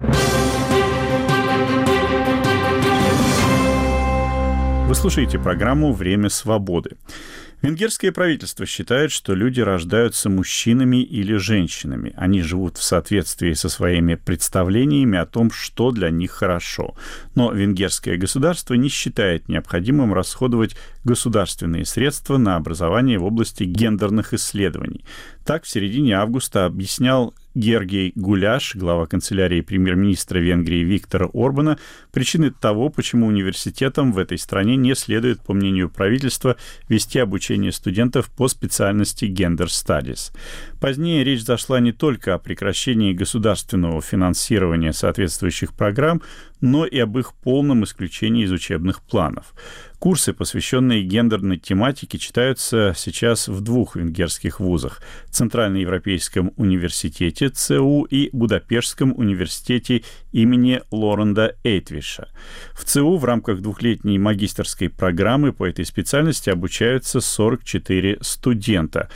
Вы слушаете программу «Время свободы». Венгерское правительство считает, что люди рождаются мужчинами или женщинами. Они живут в соответствии со своими представлениями о том, что для них хорошо. Но венгерское государство не считает необходимым расходовать государственные средства на образование в области гендерных исследований. Так, в середине августа объяснял Гергей Гуляш, глава канцелярии премьер-министра Венгрии Виктора Орбана, причины того, почему университетам в этой стране не следует, по мнению правительства, вести обучение студентов по специальности Gender Studies. Позднее речь зашла не только о прекращении государственного финансирования соответствующих программ, но и об их полном исключении из учебных планов. Курсы, посвященные гендерной тематике, читаются сейчас в двух венгерских вузах – Центральноевропейском университете ЦУ и Будапештском университете имени Лоренда Эйтвиша. В ЦУ в рамках двухлетней магистерской программы по этой специальности обучаются сорок четыре студента.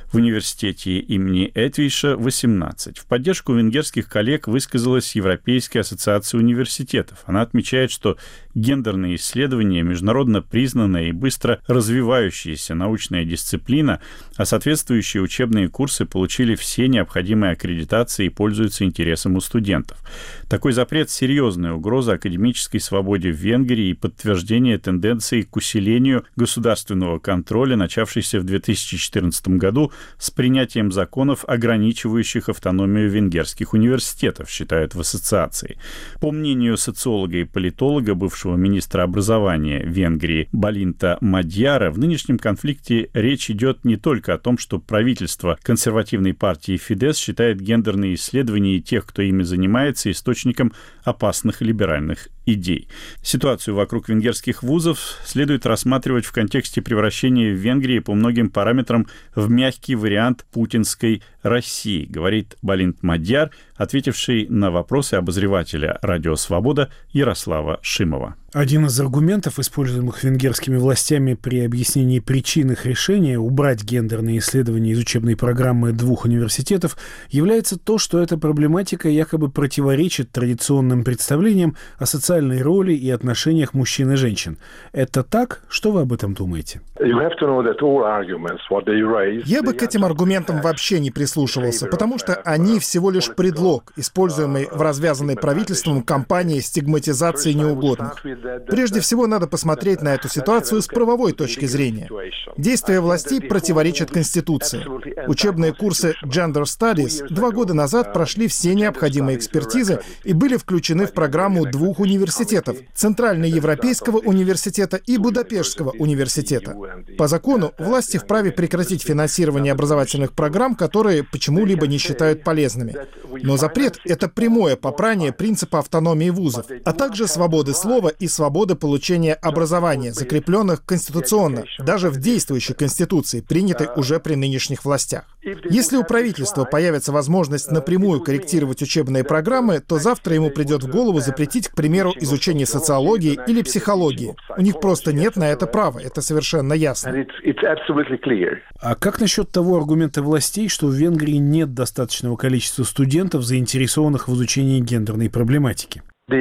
в университете имени Этвиша – восемнадцать. В поддержку венгерских коллег высказалась Европейская ассоциация университетов. Она отмечает, что гендерные исследования – международно признанная и быстро развивающаяся научная дисциплина, а соответствующие учебные курсы получили все необходимые аккредитации и пользуются интересом у студентов. Такой запрет – серьезная угроза академической свободе в Венгрии и подтверждение тенденции к усилению государственного контроля, начавшейся в две тысячи четырнадцатом году с принятием законов, ограничивающих автономию венгерских университетов, считают в ассоциации. По мнению социолога и политолога, бывшего министра образования Венгрии Балинта Мадьяра, в нынешнем конфликте речь идет не только о том, что правительство консервативной партии Фидес считает гендерные исследования и тех, кто ими занимается, источником опасных либеральных идей. Ситуацию вокруг венгерских вузов следует рассматривать в контексте превращения Венгрии по многим параметрам в мягкий вариант путинской России, говорит Балинт Мадьяр, ответивший на вопросы обозревателя «Радио Свобода» Ярослава Шимова. Один из аргументов, используемых венгерскими властями при объяснении причин их решения убрать гендерные исследования из учебной программы двух университетов, является то, что эта проблематика якобы противоречит традиционным представлениям о социальной роли и отношениях мужчин и женщин. Это так? Что вы об этом думаете? Я бы к этим аргументам вообще не прислушивался, потому что они всего лишь предлог, используемый в развязанной правительством кампании стигматизации неугодных. Прежде всего, надо посмотреть на эту ситуацию с правовой точки зрения. Действия властей противоречат Конституции. Учебные курсы Gender Studies два года назад прошли все необходимые экспертизы и были включены в программу двух университетов – Центральноевропейского университета и Будапештского университета. По закону, власти вправе прекратить финансирование образовательных программ, которые почему-либо не считают полезными. Но запрет — это прямое попрание принципа автономии вузов, а также свободы слова и свободы получения образования, закрепленных конституционно, даже в действующей Конституции, принятой уже при нынешних властях. Если у правительства появится возможность напрямую корректировать учебные программы, то завтра ему придет в голову запретить, к примеру, изучение социологии или психологии. У них просто нет на это права, это совершенно ясно. А как насчет того аргумента властей, что в Венгрии нет достаточного количества студентов, заинтересованных в изучении гендерной проблематики?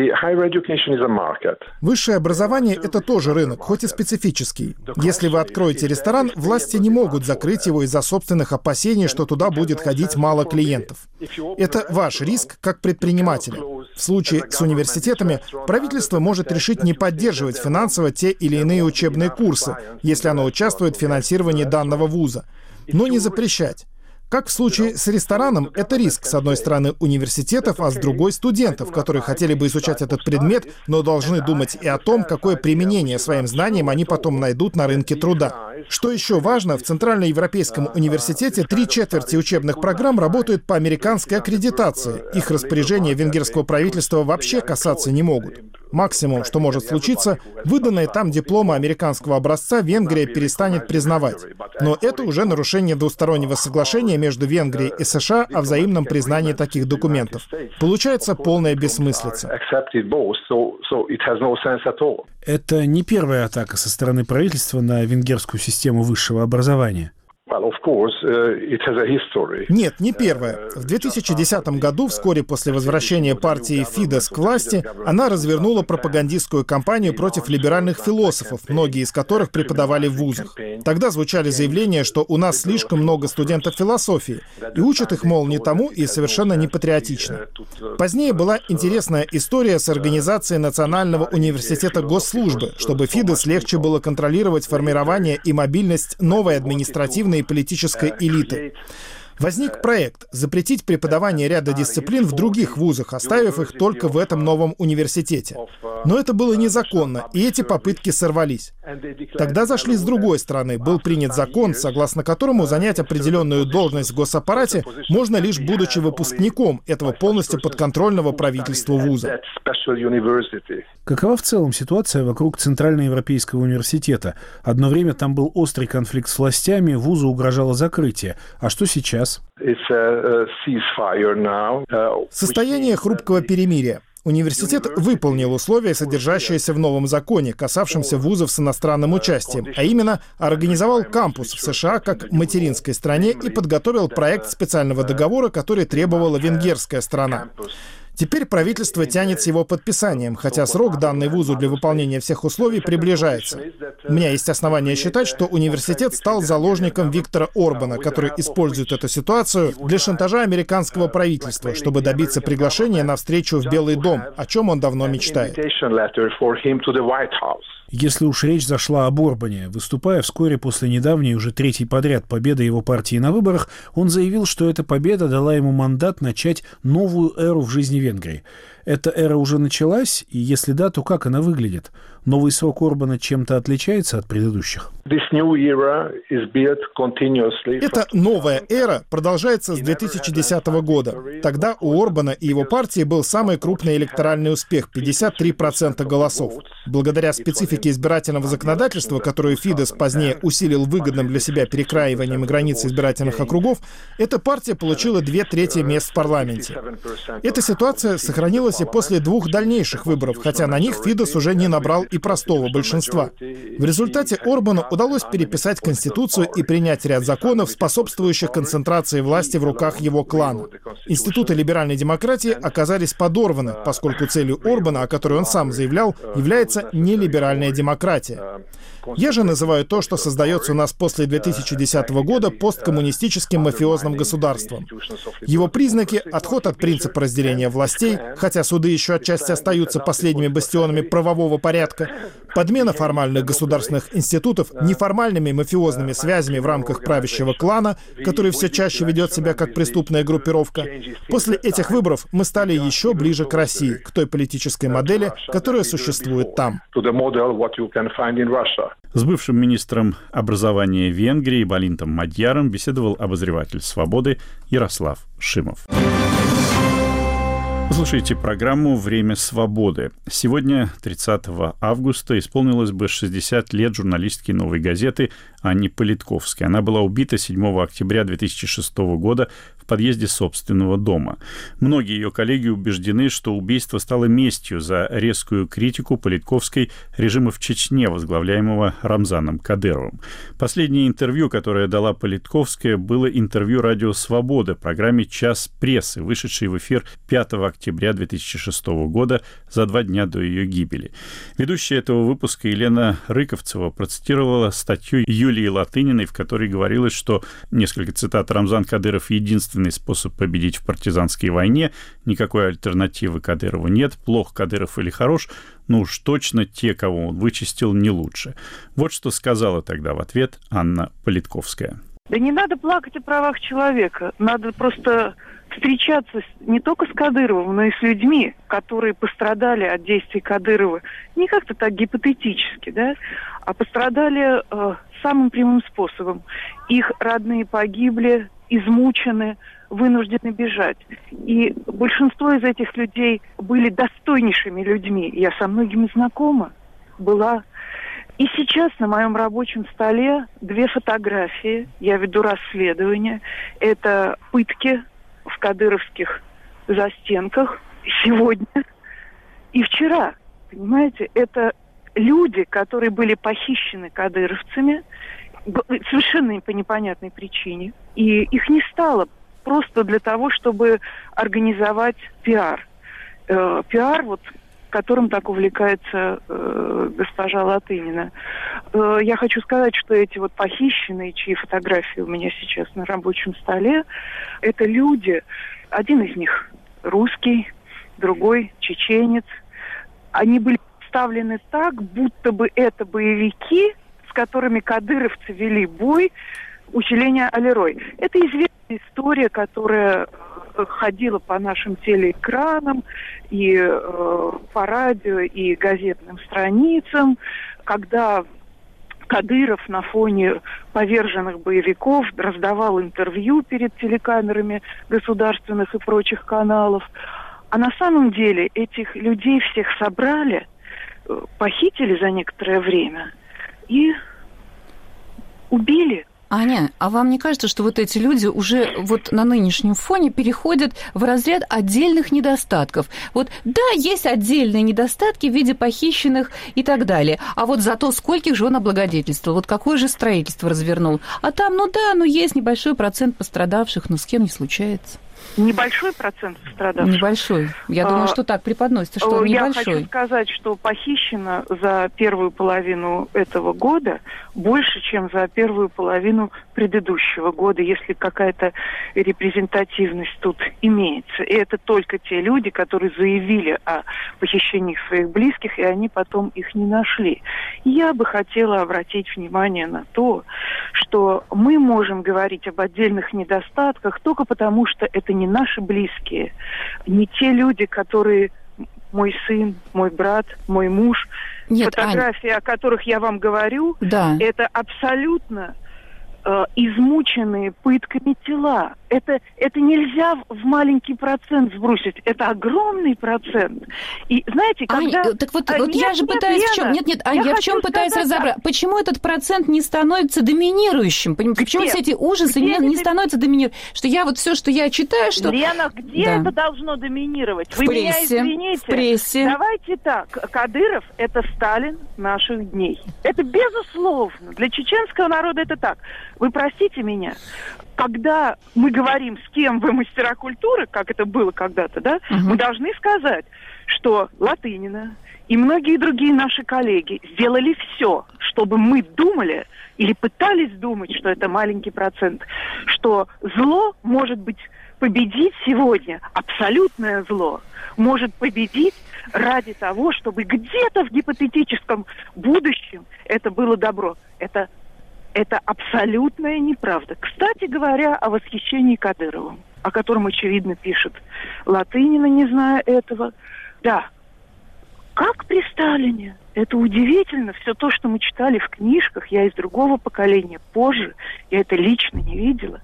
Высшее образование — это тоже рынок, хоть и специфический. Если вы откроете ресторан, власти не могут закрыть его из-за собственных опасений, что туда будет ходить мало клиентов. Это ваш риск как предпринимателя. В случае с университетами правительство может решить не поддерживать финансово те или иные учебные курсы, если оно участвует в финансировании данного вуза, но не запрещать. Как в случае с рестораном, это риск, с одной стороны, университетов, а с другой — студентов, которые хотели бы изучать этот предмет, но должны думать и о том, какое применение своим знаниям они потом найдут на рынке труда. Что еще важно, в Центральноевропейском университете три четверти учебных программ работают по американской аккредитации. Их распоряжения венгерского правительства вообще касаться не могут. Максимум, что может случиться, выданные там дипломы американского образца Венгрия перестанет признавать. Но это уже нарушение двустороннего соглашения между Венгрией и США о взаимном признании таких документов. Получается полная бессмыслица. Это не первая атака со стороны правительства на венгерскую систему высшего образования. Нет, не первая. В две тысячи десятом году, вскоре после возвращения партии Фидес к власти, она развернула пропагандистскую кампанию против либеральных философов, многие из которых преподавали в вузах. Тогда звучали заявления, что у нас слишком много студентов философии, и учат их, мол, не тому и совершенно не патриотично. Позднее была интересная история с организацией Национального университета госслужбы, чтобы Фидес легче было контролировать формирование и мобильность новой административной и политической элиты. Возник проект запретить преподавание ряда дисциплин в других вузах, оставив их только в этом новом университете. Но это было незаконно, и эти попытки сорвались. Тогда зашли с другой стороны. Был принят закон, согласно которому занять определенную должность в госаппарате можно лишь будучи выпускником этого полностью подконтрольного правительству вуза. Какова в целом ситуация вокруг Центральноевропейского университета? Одно время там был острый конфликт с властями, вузу угрожало закрытие. А что сейчас? Состояние хрупкого перемирия. Университет выполнил условия, содержащиеся в новом законе, касавшемся вузов с иностранным участием, а именно организовал кампус в США как материнской стране и подготовил проект специального договора, который требовала венгерская сторона. Теперь правительство тянет с его подписанием, хотя срок, данный вузу для выполнения всех условий, приближается. У меня есть основания считать, что университет стал заложником Виктора Орбана, который использует эту ситуацию для шантажа американского правительства, чтобы добиться приглашения на встречу в Белый дом, о чем он давно мечтает. Если уж речь зашла об Орбане, выступая вскоре после недавней, уже третьей подряд победы его партии на выборах, он заявил, что эта победа дала ему мандат начать новую эру в жизни Венгрии. Эта эра уже началась, и если да, то как она выглядит? Новый срок Орбана чем-то отличается от предыдущих? Эта новая эра продолжается с две тысячи десятого года. Тогда у Орбана и его партии был самый крупный электоральный успех – пятьдесят три процента голосов. Благодаря специфике избирательного законодательства, которую Фидес позднее усилил выгодным для себя перекраиванием границ избирательных округов, эта партия получила две трети мест в парламенте. Эта ситуация сохранилась и после двух дальнейших выборов, хотя на них Фидес уже не набрал и простого большинства. В результате Орбану удалось переписать Конституцию и принять ряд законов, способствующих концентрации власти в руках его клана. Институты либеральной демократии оказались подорваны, поскольку целью Орбана, о которой он сам заявлял, является нелиберальная демократия. Я же называю то, что создается у нас после две тысячи десятого года, посткоммунистическим мафиозным государством. Его признаки — отход от принципа разделения властей, хотя суды еще отчасти остаются последними бастионами правового порядка, подмена формальных государственных институтов неформальными мафиозными связями в рамках правящего клана, который все чаще ведет себя как преступная группировка. После этих выборов мы стали еще ближе к России, к той политической модели, которая существует там. С бывшим министром образования Венгрии Балинтом Мадьяром беседовал обозреватель «Свободы» Ярослав Шимов. Слушайте программу «Время свободы». Сегодня, тридцатого августа, исполнилось бы шестьдесят лет журналистке «Новой газеты» Анне Политковской. Она была убита седьмого октября две тысячи шестого года в подъезде собственного дома. Многие ее коллеги убеждены, что убийство стало местью за резкую критику Политковской режима в Чечне, возглавляемого Рамзаном Кадыровым. Последнее интервью, которое дала Политковская, было интервью «Радио Свобода» в программе «Час прессы», вышедшей в эфир пятого октября две тысячи шестого года, за два дня до ее гибели. Ведущая этого выпуска Елена Рыковцева процитировала статью Юлии Латыниной, в которой говорилось, что, несколько цитат, «Рамзан Кадыров — единственный способ победить в партизанской войне, никакой альтернативы Кадырову нет, плох Кадыров или хорош, ну уж точно те, кого он вычистил, не лучше». Вот что сказала тогда в ответ Анна Политковская. Да не надо плакать о правах человека, надо просто встречаться не только с Кадыровым, но и с людьми, которые пострадали от действий Кадырова. Не как-то так гипотетически, да, а пострадали э, самым прямым способом. Их родные погибли, измучены, вынуждены бежать. И большинство из этих людей были достойнейшими людьми. Я со многими знакома была. И сейчас на моем рабочем столе две фотографии. Я веду расследование. Это пытки в кадыровских застенках сегодня и вчера. Понимаете, это люди, которые были похищены кадыровцами совершенно по непонятной причине. И их не стало просто для того, чтобы организовать пиар. Э, пиар, вот, которым так увлекается э, госпожа Латынина. Э, я хочу сказать, что эти вот похищенные, чьи фотографии у меня сейчас на рабочем столе, это люди, один из них русский, другой чеченец. Они были представлены так, будто бы это боевики, с которыми кадыровцы вели бой, усиление Алерой. Это известная история, которая ходила по нашим телеэкранам и э, по радио, и газетным страницам, когда Кадыров на фоне поверженных боевиков раздавал интервью перед телекамерами государственных и прочих каналов. А на самом деле этих людей всех собрали, похитили за некоторое время и убили Аня, а вам не кажется, что вот эти люди уже вот на нынешнем фоне переходят в разряд отдельных недостатков? Вот да, есть отдельные недостатки в виде похищенных и так далее, а вот зато скольких же он облагодетельствовал, вот какое же строительство развернул. А там, ну да, ну есть небольшой процент пострадавших, но с кем не случается. Небольшой процент пострадавших? Небольшой. Я а, думаю, что так преподносится, что он небольшой. Я хочу сказать, что похищено за первую половину этого года больше, чем за первую половину предыдущего года, если какая-то репрезентативность тут имеется. И это только те люди, которые заявили о похищении своих близких, и они потом их не нашли. Я бы хотела обратить внимание на то, что мы можем говорить об отдельных недостатках только потому, что это не наши близкие, не те люди, которые мой сын, мой брат, мой муж. Нет, фотографии, Ань... о которых я вам говорю, да. Это абсолютно э, измученные пытками тела. Это, это нельзя в маленький процент сбросить. Это огромный процент. И знаете, когда... Ань, так вот, а, вот нет, я же нет, пытаюсь... Лена, в чем... Нет, нет, Ань, я, я в чем пытаюсь сказать, разобраться? Почему этот процент не становится доминирующим? Почему где? Все эти ужасы где не, не становятся доминирующим? Что я вот все, что я читаю, что... Лена, где да. это должно доминировать? В Вы прессе, меня извините. В прессе. Давайте так. Кадыров – это Сталин наших дней. Это безусловно. Для чеченского народа это так. Вы простите меня. Когда мы говорим, с кем вы мастера культуры, как это было когда-то, да, uh-huh. мы должны сказать, что Латынина и многие другие наши коллеги сделали все, чтобы мы думали или пытались думать, что это маленький процент, что зло может быть победить сегодня, абсолютное зло может победить ради того, чтобы где-то в гипотетическом будущем это было добро. Это Это абсолютная неправда. Кстати говоря, о восхищении Кадыровым, о котором, очевидно, пишет Латынина, не зная этого. Да, как при Сталине. Это удивительно. Все то, что мы читали в книжках, я из другого поколения, позже, я это лично не видела.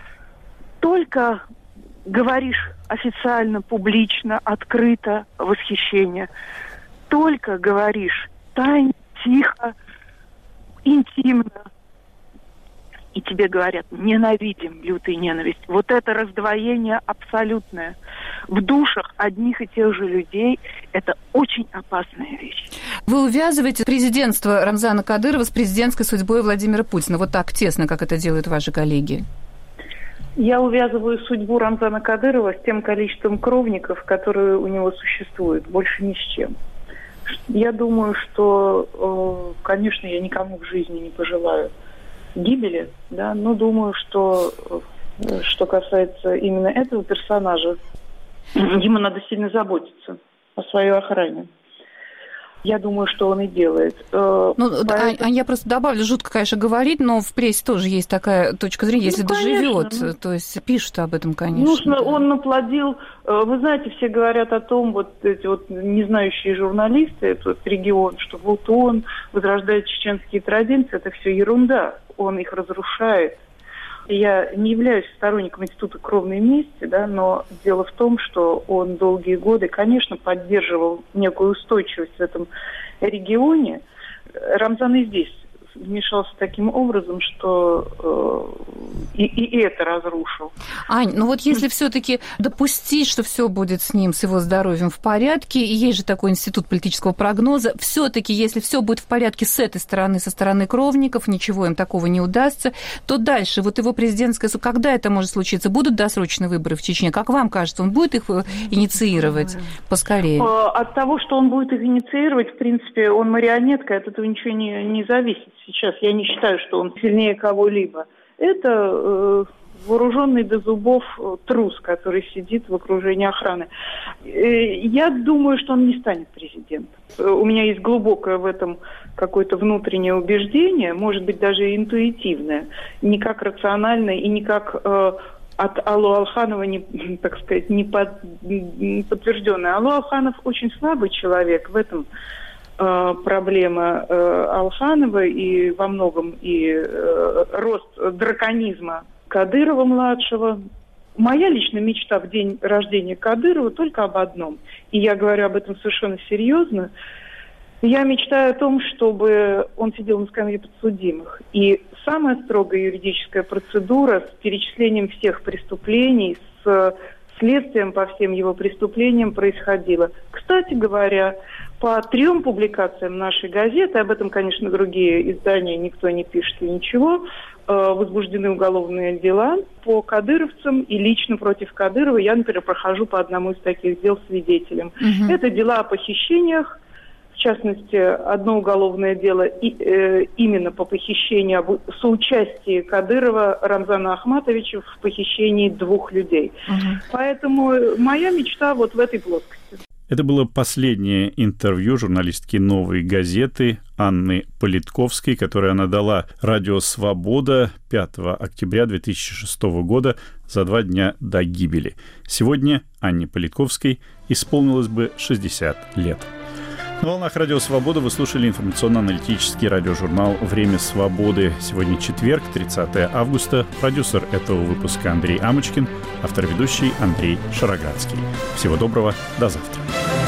Только говоришь официально, публично, открыто восхищение. Только говоришь тайно, тихо, интимно. И тебе говорят, ненавидим, лютая ненависть. Вот это раздвоение абсолютное. В душах одних и тех же людей это очень опасная вещь. Вы увязываете президентство Рамзана Кадырова с президентской судьбой Владимира Путина. Вот так тесно, как это делают ваши коллеги. Я увязываю судьбу Рамзана Кадырова с тем количеством кровников, которые у него существуют. Больше ни с чем. Я думаю, что, конечно, я никому в жизни не пожелаю гибели, да, но думаю, что что касается именно этого персонажа, ему надо сильно заботиться о своей охране. Я думаю, что он и делает. Ну, Поэтому... а, а я просто добавлю, жутко, конечно, говорить, но в прессе тоже есть такая точка зрения, если ну, доживет, ну, то есть пишут об этом, конечно. Ну, да. Он наплодил, вы знаете, все говорят о том, вот эти вот незнающие журналисты, этот регион, что вот он возрождает чеченские традиции, это все ерунда, он их разрушает. Я не являюсь сторонником института кровной мести, да, но дело в том, что он долгие годы, конечно, поддерживал некую устойчивость в этом регионе. Рамзан и здесь вмешался таким образом, что э, и, и это разрушил. Ань, ну вот если все-таки допустить, что все будет с ним, с его здоровьем в порядке, и есть же такой институт политического прогноза, все-таки, если все будет в порядке с этой стороны, со стороны кровников, ничего им такого не удастся, то дальше вот его президентская, когда это может случиться? Будут досрочные выборы в Чечне? Как вам кажется, он будет их инициировать поскорее? От того, что он будет их инициировать, в принципе, он марионетка, от этого ничего не, не зависит. Сейчас я не считаю, что он сильнее кого-либо. Это э, вооруженный до зубов трус, который сидит в окружении охраны. Э, я думаю, что он не станет президентом. Э, у меня есть глубокое в этом какое-то внутреннее убеждение, может быть, даже интуитивное, не как рациональное и не как э, от Аллу Алханова, не, так сказать, не, под, не подтвержденное. Аллу Алханов очень слабый человек в этом. Проблема э, Алханова и во многом и э, рост драконизма Кадырова-младшего. Моя личная мечта в день рождения Кадырова только об одном. И я говорю об этом совершенно серьезно. Я мечтаю о том, чтобы он сидел на скамье подсудимых. И самая строгая юридическая процедура с перечислением всех преступлений, с следствием по всем его преступлениям происходила. Кстати говоря, по трем публикациям нашей газеты, об этом, конечно, другие издания, никто не пишет и ничего, возбуждены уголовные дела по кадыровцам, и лично против Кадырова я, например, прохожу по одному из таких дел свидетелем. Угу. Это дела о похищениях, в частности, одно уголовное дело и, э, именно по похищению, об соучастии Кадырова Рамзана Ахматовича в похищении двух людей. Угу. Поэтому моя мечта вот в этой плоскости. Это было последнее интервью журналистки «Новой газеты» Анны Политковской, которое она дала радио «Свобода» пятого октября две тысячи шестого года, за два дня до гибели. Сегодня Анне Политковской исполнилось бы шестьдесят лет. На волнах радио «Свобода» вы слушали информационно-аналитический радиожурнал «Время свободы». Сегодня четверг, тридцатое августа. Продюсер этого выпуска Андрей Амочкин, автор-ведущий Андрей Шароградский. Всего доброго, до завтра.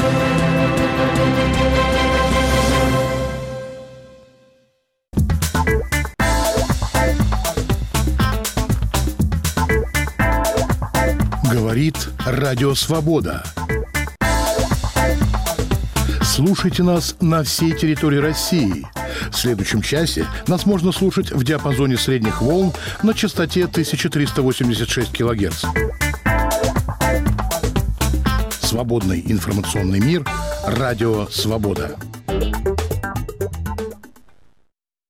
Говорит Радио Свобода. Слушайте нас на всей территории России. В следующем часе нас можно слушать в диапазоне средних волн на частоте тысяча триста восемьдесят шесть килогерц. Свободный информационный мир. Радио «Свобода».